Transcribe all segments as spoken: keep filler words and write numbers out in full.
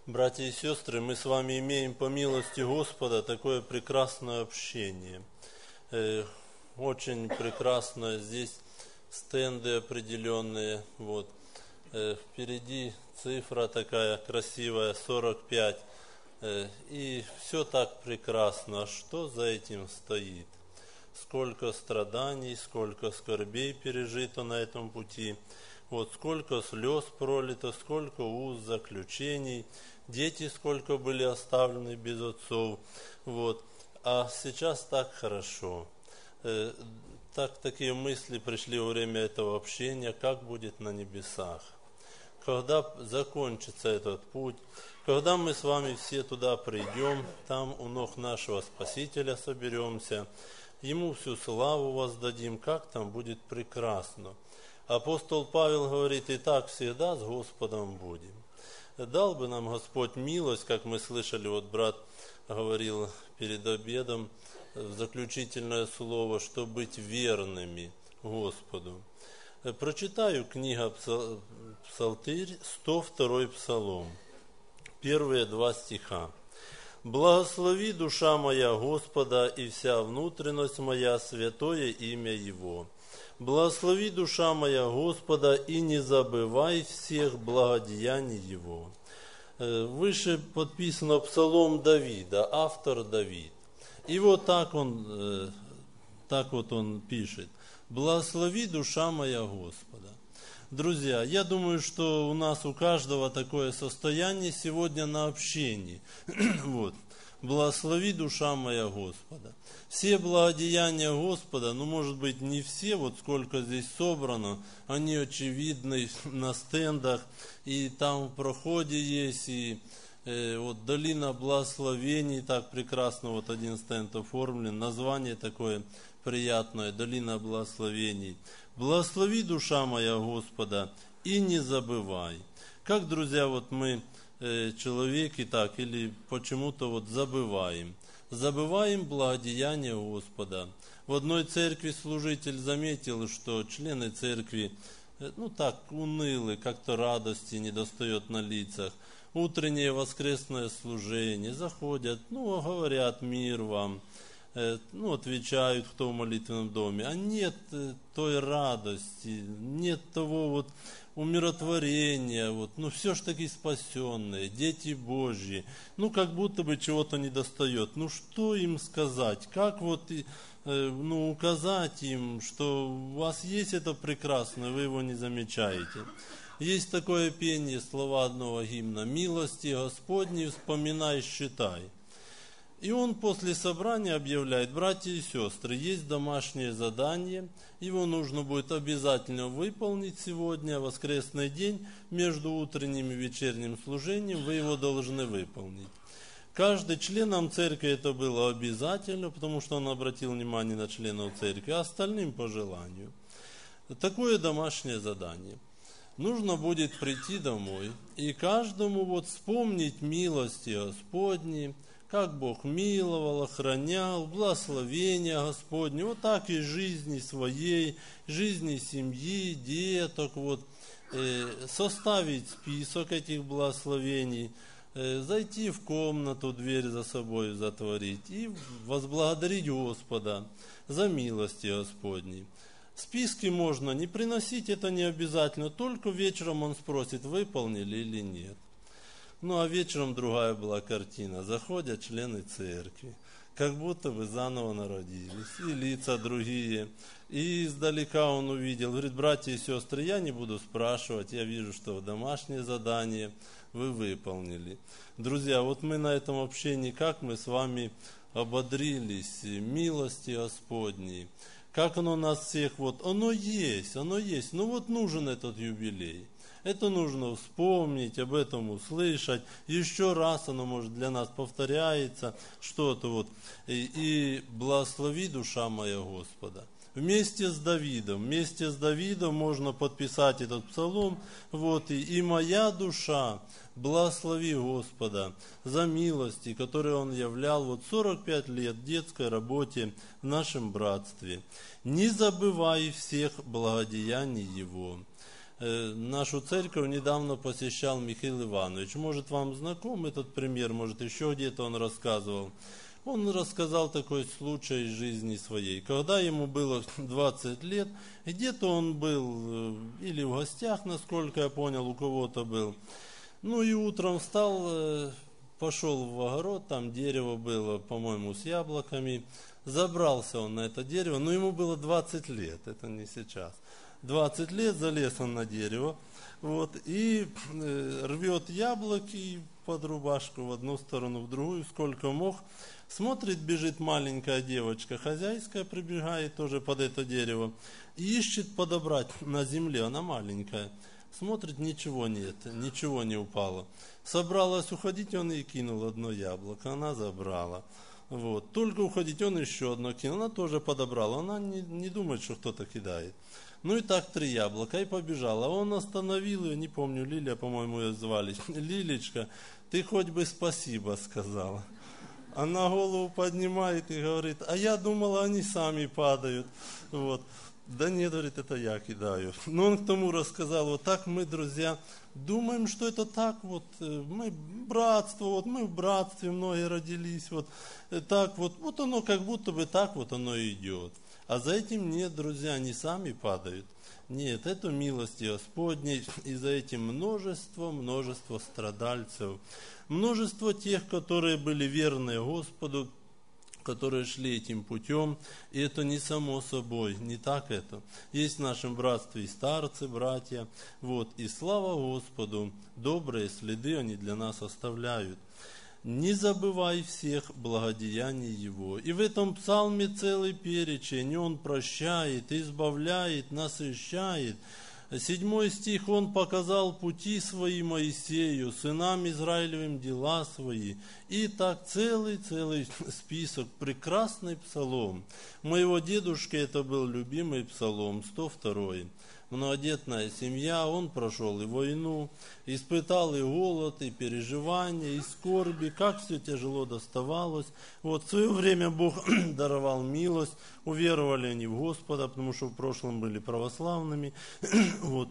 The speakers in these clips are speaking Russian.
Братья и сестры, мы с вами имеем по милости Господа такое прекрасное общение. Э, очень прекрасно, здесь стенды определенные. Вот. Э, впереди цифра такая красивая, сорок пять. Э, и все так прекрасно. А что за этим стоит? Сколько страданий, сколько скорбей пережито на этом пути. Вот сколько слез пролито, сколько уз, заключений, дети сколько были оставлены без отцов. Вот. А сейчас так хорошо. Э, так такие мысли пришли во время этого общения, как будет на небесах. Когда закончится этот путь, когда мы с вами все туда придем, там у ног нашего Спасителя соберемся, Ему всю славу воздадим, как там будет прекрасно. Апостол Павел говорит, и так всегда с Господом будем. Дал бы нам Господь милость, как мы слышали, вот брат говорил перед обедом, заключительное слово, что быть верными Господу. Прочитаю книга Псалтырь, сто второй псалом, первые два стиха. «Благослови, душа моя, Господа, и вся внутренность моя, святое имя Его. Благослови, душа моя, Господа, и не забывай всех благодеяний Его». Выше подписано псалом Давида, автор Давид. И вот так он, так вот он пишет. «Благослови, душа моя, Господа». Друзья, я думаю, что у нас у каждого такое состояние сегодня на общении. Вот. «Благослови, душа моя, Господа». Все благодеяния Господа, ну, может быть, не все, вот сколько здесь собрано, они очевидны на стендах, и там в проходе есть, и э, вот долина благословений, так прекрасно, вот один стенд оформлен, название такое приятное, долина благословений. «Благослови, душа моя, Господа, и не забывай». Как, друзья, вот мы, э, человеки, так, или почему-то вот забываем. Забываем благодеяния Господа. В одной церкви служитель заметил, что члены церкви, ну так, унылы, как-то радости не достает на лицах. Утреннее воскресное служение, заходят, ну, говорят «мир вам», ну, отвечают, кто в молитвенном доме. А нет той радости, нет того вот умиротворения, вот, ну, все ж таки спасенные, дети Божьи, ну, как будто бы чего-то не достает. Ну, что им сказать? Как вот, ну, указать им, что у вас есть это прекрасное, вы его не замечаете? Есть такое пение, слова одного гимна: «Милости Господней вспоминай, считай». И он после собрания объявляет: братья и сестры, есть домашнее задание, его нужно будет обязательно выполнить сегодня, воскресный день, между утренним и вечерним служением, вы его должны выполнить. Каждый членам церкви это было обязательно, потому что он обратил внимание на членов церкви, а остальным по желанию. Такое домашнее задание. Нужно будет прийти домой и каждому вот вспомнить милости Господни, как Бог миловал, охранял, благословения Господне, вот так и жизни своей, жизни семьи, деток, вот, э, составить список этих благословений, э, зайти в комнату, дверь за собой затворить и возблагодарить Господа за милости Господни. Списки можно не приносить, это не обязательно, только вечером он спросит, выполнили или нет. Ну, а вечером другая была картина. Заходят члены церкви, как будто бы заново народились, и лица другие. И издалека он увидел, говорит: братья и сестры, я не буду спрашивать, я вижу, что домашнее задание вы выполнили. Друзья, вот мы на этом общении, как мы с вами ободрились, милости Господней, как оно нас всех, вот, оно есть, оно есть, ну вот нужен этот юбилей. Это нужно вспомнить, об этом услышать. Еще раз оно, может, для нас повторяется, что-то вот. И, и благослови, душа моя, Господа. Вместе с Давидом, вместе с Давидом можно подписать этот псалом. Вот, и, и моя душа, благослови Господа за милости, которые Он являл вот сорок пять лет в детской работе в нашем братстве. Не забывай всех благодеяний Его. Нашу церковь недавно посещал Михаил Иванович. Может, вам знаком этот пример, может, еще где-то он рассказывал. Он рассказал такой случай из жизни своей. Когда ему было двадцать лет, где-то он был или в гостях, насколько я понял, у кого-то был. Ну и утром встал, пошел в огород, там дерево было, по-моему, с яблоками. Забрался он на это дерево, но ему было двадцать лет, это не сейчас. двадцать лет, залез он на дерево, вот, и э, рвет яблоки под рубашку в одну сторону, в другую, сколько мог. Смотрит, бежит маленькая девочка, хозяйская, прибегает тоже под это дерево, и ищет подобрать на земле, она маленькая. Смотрит, ничего нет, ничего не упало. Собралась уходить, он ей кинул одно яблоко, она забрала. Вот. Только уходить, он еще одно кинул, она тоже подобрала, она не, не думает, что кто-то кидает. Ну и так три яблока, и побежала. Он остановил ее, не помню, Лилия, по-моему, ее звали. Лилечка, ты хоть бы спасибо сказала. Она голову поднимает и говорит, а я думала, они сами падают. Вот. Да нет, говорит, это я кидаю. Но он к тому рассказал, вот так мы, друзья, думаем, что это так, вот мы братство, вот мы в братстве многие родились, вот так вот, вот оно как будто бы так вот оно и идет. А за этим нет, друзья, они сами падают. Нет, это милость Господней, и за этим множество, множество страдальцев, множество тех, которые были верны Господу, которые шли этим путем, и это не само собой, не так это. Есть в нашем братстве и старцы, братья, вот, и слава Господу, добрые следы они для нас оставляют. Не забывай всех благодеяний Его. И в этом псалме целый перечень, Он прощает, избавляет, насыщает. Седьмой стих, Он показал пути свои Моисею, сынам Израилевым дела свои. И так целый-целый список, прекрасный псалом. Моего дедушки это был любимый псалом, сто второй. Многодетная семья, он прошел и войну, испытал и голод, и переживания, и скорби, как все тяжело доставалось. Вот в свое время Бог даровал милость, уверовали они в Господа, потому что в прошлом были православными. Вот.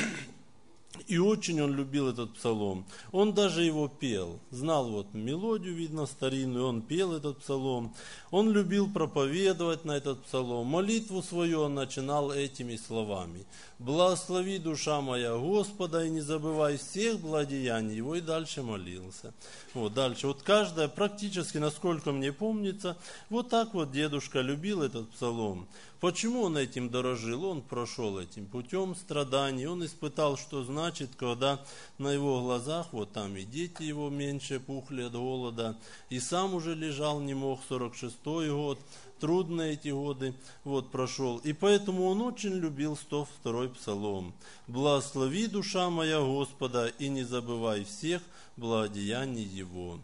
И очень он любил этот псалом. Он даже его пел. Знал вот мелодию, видно, старинную, он пел этот псалом. Он любил проповедовать на этот псалом. Молитву свою он начинал этими словами. «Благослови, душа моя, Господа, и не забывай всех благодеяний Его». И дальше молился. Вот дальше. Вот каждая, практически, насколько мне помнится, вот так вот дедушка любил этот псалом. Почему он этим дорожил? Он прошел этим путем страданий, он испытал, что значит, когда на его глазах, вот там и дети его меньше пухли от голода, и сам уже лежал, не мог, сорок шестой год, трудные эти годы, вот прошел. И поэтому он очень любил сто второй псалом. «Благослови, душа моя, Господа, и не забывай всех благодеяний Его».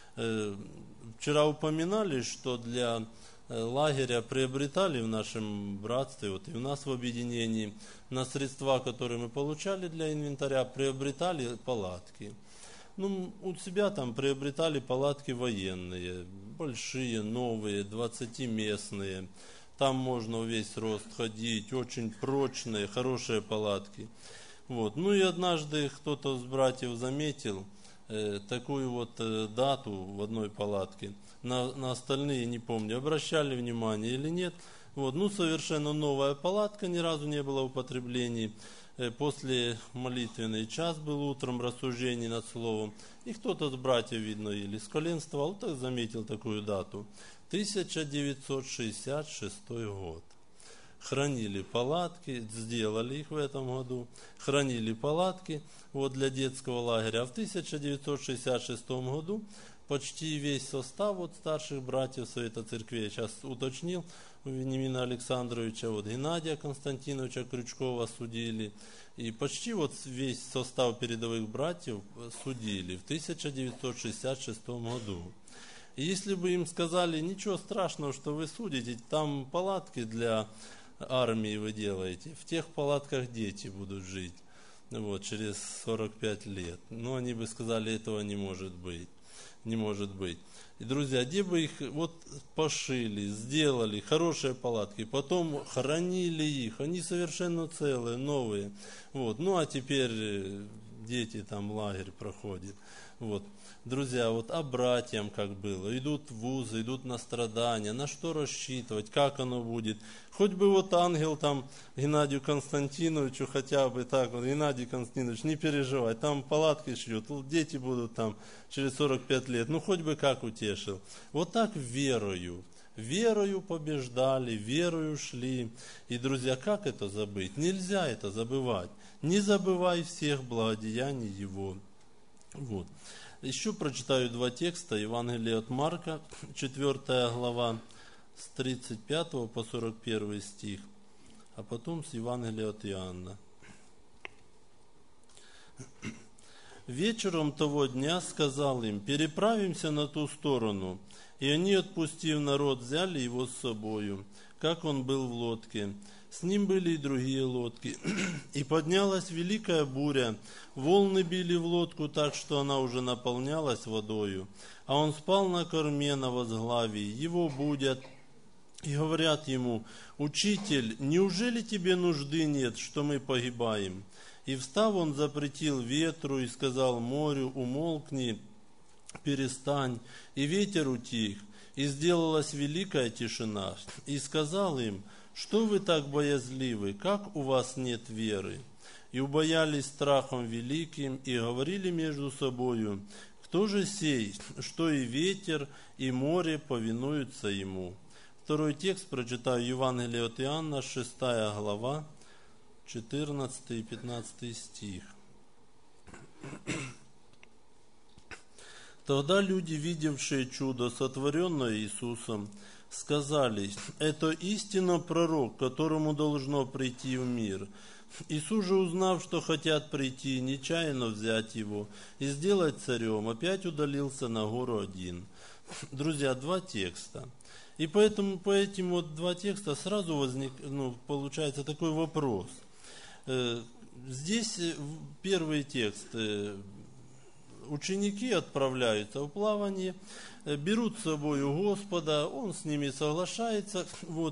Вчера упоминали, что для лагеря приобретали в нашем братстве, вот и у нас в объединении, на средства, которые мы получали для инвентаря, приобретали палатки. Ну, у себя там приобретали палатки военные, большие, новые, двадцатиместные. Там можно в весь рост ходить, очень прочные, хорошие палатки. Вот. Ну и однажды кто-то из братьев заметил э, такую вот э, дату в одной палатке. На, на остальные не помню, обращали внимание или нет. Вот. Ну, совершенно новая палатка, ни разу не было в употреблении. Э, после молитвенный час был утром, рассуждений над словом. И кто-то из братьев, видно, или сколенствовал, так заметил такую дату. тысяча девятьсот шестьдесят шестой год. Хранили палатки, сделали их в этом году, хранили палатки вот, для детского лагеря. А в тысяча девятьсот шестьдесят шестом году почти весь состав вот, старших братьев Совета Церкви, я сейчас уточнил, Вениамина Александровича, вот, Геннадия Константиновича Крючкова судили. И почти вот весь состав передовых братьев судили в тысяча девятьсот шестьдесят шестом году. И если бы им сказали, ничего страшного, что вы судите, там палатки для армии вы делаете, в тех палатках дети будут жить вот, через сорок пять лет. Но они бы сказали, этого не может быть. не может быть. И, друзья, где бы их вот пошили, сделали, хорошие палатки, потом хранили их, они совершенно целые, новые. Вот. Ну, а теперь дети там лагерь проходят. Вот. Друзья, вот а братьям как было, идут в вузы, идут на страдания, на что рассчитывать, как оно будет. Хоть бы вот ангел там Геннадию Константиновичу хотя бы так, вот, Геннадий Константинович, не переживай, там палатки шьют, дети будут там через сорок пять лет, ну хоть бы как утешил. Вот так верою, верою побеждали, верою шли. И, друзья, как это забыть? Нельзя это забывать. Не забывай всех благодеяний Его. Вот. Еще прочитаю два текста. Евангелие от Марка, четвёртая глава, с тридцать пятого по сорок первый стих, а потом с Евангелия от Иоанна. Вечером того дня сказал им: переправимся на ту сторону. И они, отпустив народ, взяли его с собою, как он был в лодке. С ним были и другие лодки. И поднялась великая буря. Волны били в лодку так, что она уже наполнялась водою. А он спал на корме на возглавии. Его будят и говорят ему: «Учитель, неужели тебе нужды нет, что мы погибаем?» И встав, он запретил ветру и сказал морю: «Умолкни, перестань». И ветер утих, и сделалась великая тишина. И сказал им: «Что вы так боязливы? Как у вас нет веры?» И убоялись страхом великим, и говорили между собою: «Кто же сей, что и ветер, и море повинуются ему?» Второй текст прочитаю, Евангелие от Иоанна, шестая глава, четырнадцатый и пятнадцатый стих. Тогда люди, видевшие чудо, сотворенное Иисусом, сказали: «Это истинно пророк, которому должно прийти в мир». Иисус же, узнав, что хотят прийти, нечаянно взять его и сделать царем, опять удалился на гору один. Друзья, два текста. И поэтому по этим вот два текста сразу возник, ну, получается такой вопрос. Здесь первый текст. Ученики отправляются в плавание, берут с собой Господа, Он с ними соглашается. Вот.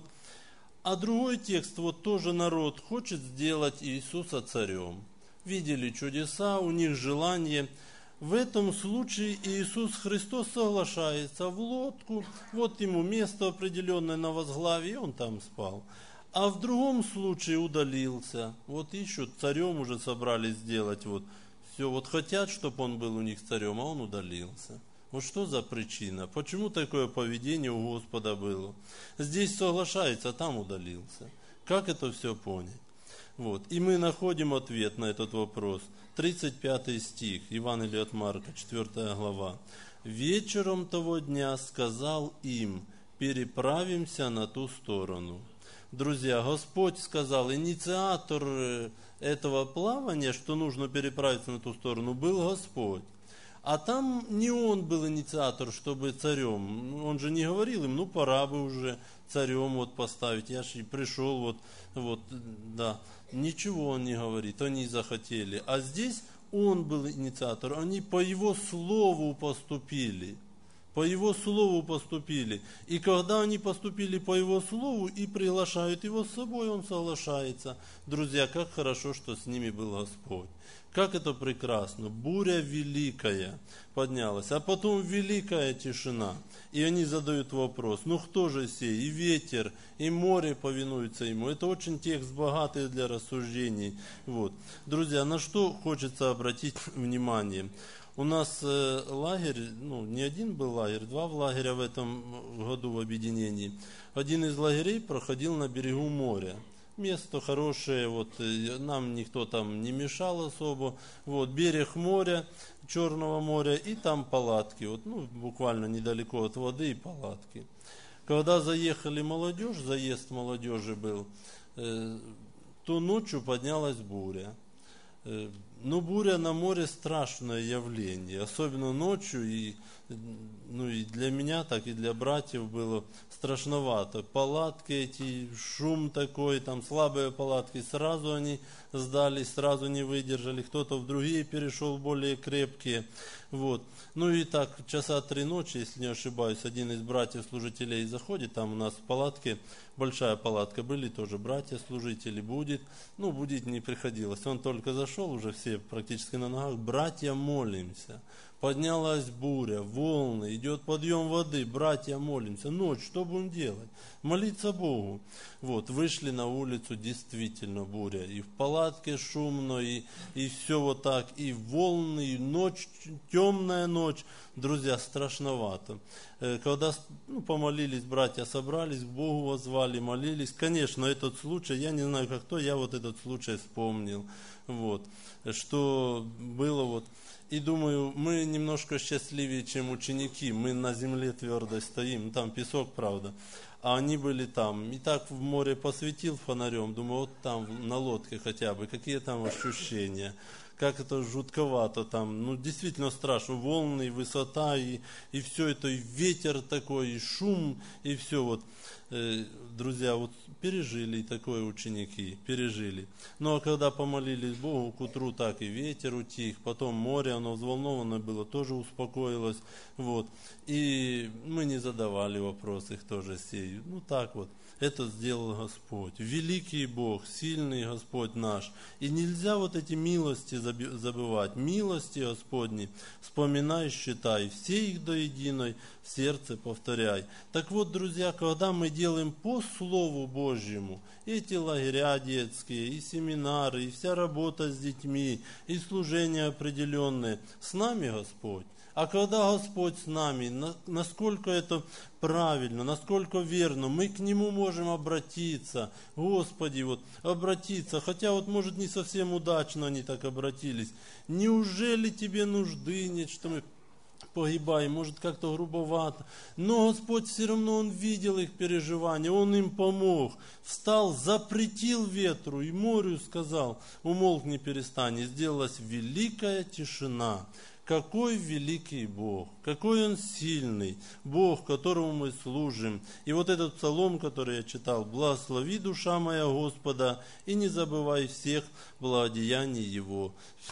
А другой текст, вот тоже народ хочет сделать Иисуса царем. Видели чудеса, у них желание. В этом случае Иисус Христос соглашается в лодку, вот ему место определенное на возглавии, он там спал. А в другом случае удалился, вот ищут, царем уже собрались сделать, вот все, вот хотят, чтобы он был у них царем, а он удалился. Вот что за причина? Почему такое поведение у Господа было? Здесь соглашается, а там удалился. Как это все понять? Вот. И мы находим ответ на этот вопрос. тридцать пятый стих, Евангелие от Марка, четвёртая глава. «Вечером того дня сказал им: переправимся на ту сторону». Друзья, Господь сказал, инициатор этого плавания, что нужно переправиться на ту сторону, был Господь. А там не он был инициатор, чтобы царем. Он же не говорил им, ну пора бы уже царем вот поставить. Я же и пришел, вот, вот, да. Ничего он не говорит, они захотели. А здесь он был инициатор, они по его слову поступили. По его слову поступили. И когда они поступили по его слову и приглашают его с собой, он соглашается. Друзья, как хорошо, что с ними был Господь. Как это прекрасно. Буря великая поднялась, а потом великая тишина. И они задают вопрос, ну кто же сей? И ветер, и море повинуются ему. Это очень текст богатый для рассуждений. Вот. Друзья, на что хочется обратить внимание? У нас э, лагерь, ну не один был лагерь, два лагеря в этом году в объединении. Один из лагерей проходил на берегу моря. Место хорошее, вот, нам никто там не мешал особо. Вот, берег моря, Черного моря, и там палатки. Вот, ну, буквально недалеко от воды и палатки. Когда заехали молодежь, заезд молодежи был, э, то ночью поднялась буря. Э, Но буря на море страшное явление, особенно ночью, и, ну, и для меня, так и для братьев было страшновато. Палатки эти, шум такой, там слабые палатки, сразу они сдались, сразу не выдержали, кто-то в другие перешел, более крепкие. Вот. Ну и так, часа три ночи, если не ошибаюсь, один из братьев-служителей заходит, там у нас в палатке, большая палатка, были тоже братья-служители, будет, ну, будить не приходилось, он только зашел, уже все практически на ногах, братья, молимся. Поднялась буря, волны, идет подъем воды, братья, молимся. Ночь, что будем делать? Молиться Богу. Вот, вышли на улицу, действительно буря. И в палатке шумно, и, и все вот так, и волны, и ночь, темная ночь. Друзья, страшновато. Когда ну, помолились, братья собрались, к Богу воззвали, молились. Конечно, этот случай, я не знаю, как кто, я вот этот случай вспомнил. Вот, что было вот... И думаю, мы немножко счастливее, чем ученики. Мы на земле твердо стоим. Там песок, правда. А они были там. И так в море посветил фонарем. Думаю, вот там на лодке хотя бы. Какие там ощущения. Как это жутковато там. Ну, действительно страшно. Волны, и высота, и, и все это, и ветер такой, и шум, и все вот. Э, друзья, вот пережили такое ученики, пережили. Ну, а когда помолились Богу, к утру так и ветер утих, потом море, оно взволнованное было, тоже успокоилось. Вот. И мы не задавали вопрос, их тоже сею. Ну, так вот. Это сделал Господь. Великий Бог, сильный Господь наш. И нельзя вот эти милости забывать. Милости Господни вспоминай, считай. Все их до единой в сердце повторяй. Так вот, друзья, когда мы делаем по Слову Божьему, эти лагеря детские, и семинары, и вся работа с детьми, и служения определенные, с нами Господь. А когда Господь с нами, насколько это правильно, насколько верно, мы к Нему можем обратиться. Господи, вот обратиться, хотя вот может не совсем удачно они так обратились. Неужели Тебе нужды нет, что мы погибаем, может как-то грубовато. Но Господь все равно, Он видел их переживания, Он им помог. Встал, запретил ветру и морю сказал, умолкни, перестань. И сделалась великая тишина. Какой великий Бог, какой Он сильный, Бог, которому мы служим. И вот этот псалом, который я читал, «Благослови, душа моя, Господа, и не забывай всех благодеяний Его».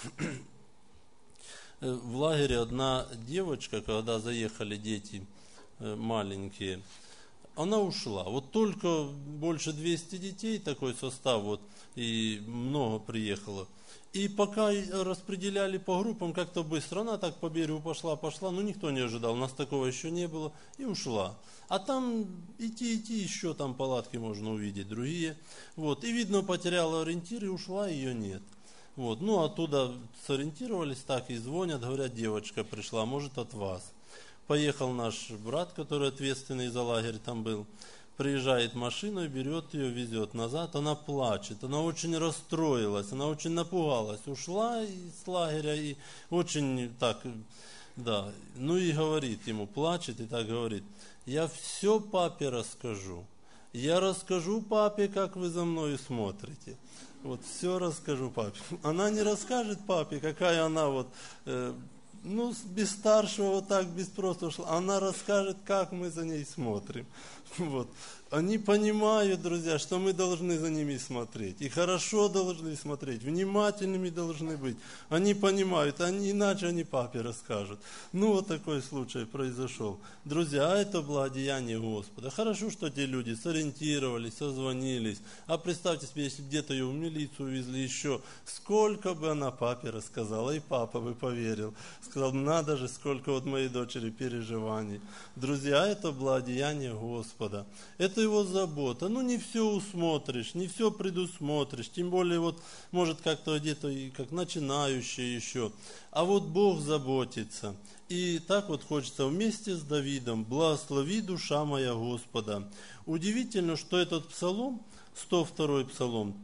В лагере одна девочка, когда заехали дети маленькие, она ушла. Вот только больше двухсот детей, такой состав, вот, и много приехало. И пока распределяли по группам, как-то быстро, она так по берегу пошла, пошла, но никто не ожидал, у нас такого еще не было, и ушла. А там идти, идти, еще там палатки можно увидеть, другие. Вот, и видно, потеряла ориентир, и ушла, ее нет. Вот, ну, оттуда сориентировались, так и звонят, говорят, девочка пришла, может, от вас. Поехал наш брат, который ответственный за лагерь там был, приезжает машиной, берет ее, везет назад, она плачет, она очень расстроилась, она очень напугалась, ушла из лагеря и очень так, да, ну и говорит ему, плачет и так говорит, я все папе расскажу, я расскажу папе, как вы за мной смотрите. Вот все расскажу папе. Она не расскажет папе, какая она вот, э, ну, без старшего вот так, без просто шла. Она расскажет, как мы за ней смотрим. Вот. Они понимают, друзья, что мы должны за ними смотреть. И хорошо должны смотреть, внимательными должны быть. Они понимают, они, иначе они папе расскажут. Ну, вот такой случай произошел. Друзья, а это благодеяние Господа. Хорошо, что те люди сориентировались, созвонились. А представьте себе, если где-то ее в милицию увезли еще, сколько бы она папе рассказала, и папа бы поверил. Сказал, надо же, сколько вот моей дочери переживаний. Друзья, это благодеяние Господа. Это Его забота. Ну, не все усмотришь, не все предусмотришь. Тем более, вот, может, как-то где-то и как начинающие еще. А вот Бог заботится. И так вот хочется вместе с Давидом «Благослови, душа моя, Господа». Удивительно, что этот псалом, сто второй псалом,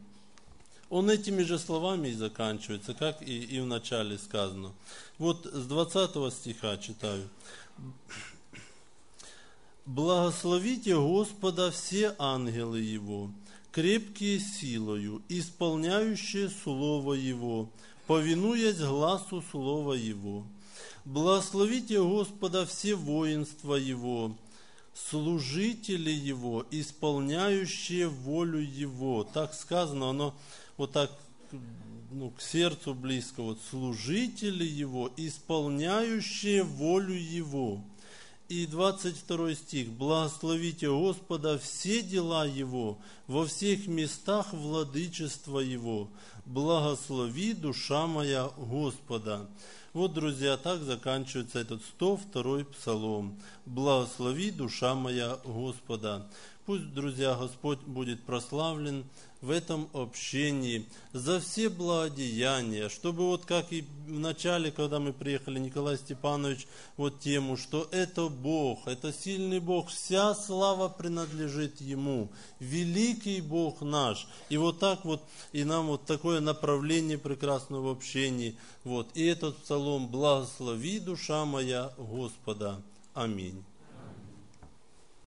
он этими же словами и заканчивается, как и, и в начале сказано. Вот с двадцатого стиха читаю. «Благословите Господа все ангелы Его, крепкие силою, исполняющие Слово Его, повинуясь гласу слова Его. Благословите Господа все воинства Его, служители Его, исполняющие волю Его. Так сказано, оно вот так ну, к сердцу близко. Вот, служители Его, исполняющие волю Его. И двадцать второй стих. Благословите Господа все дела Его, во всех местах владычества Его. Благослови, душа моя, Господа. Вот, друзья, так заканчивается этот сто второй псалом. Благослови, душа моя, Господа. Пусть, друзья, Господь будет прославлен в этом общении за все благодеяния, чтобы вот как и в начале, когда мы приехали, Николай Степанович, вот тему, что это Бог, это сильный Бог, вся слава принадлежит Ему, великий Бог наш. И вот так вот, и нам вот такое направление прекрасное в общении. Вот, и этот псалом «Благослови, душа моя, Господа». Аминь.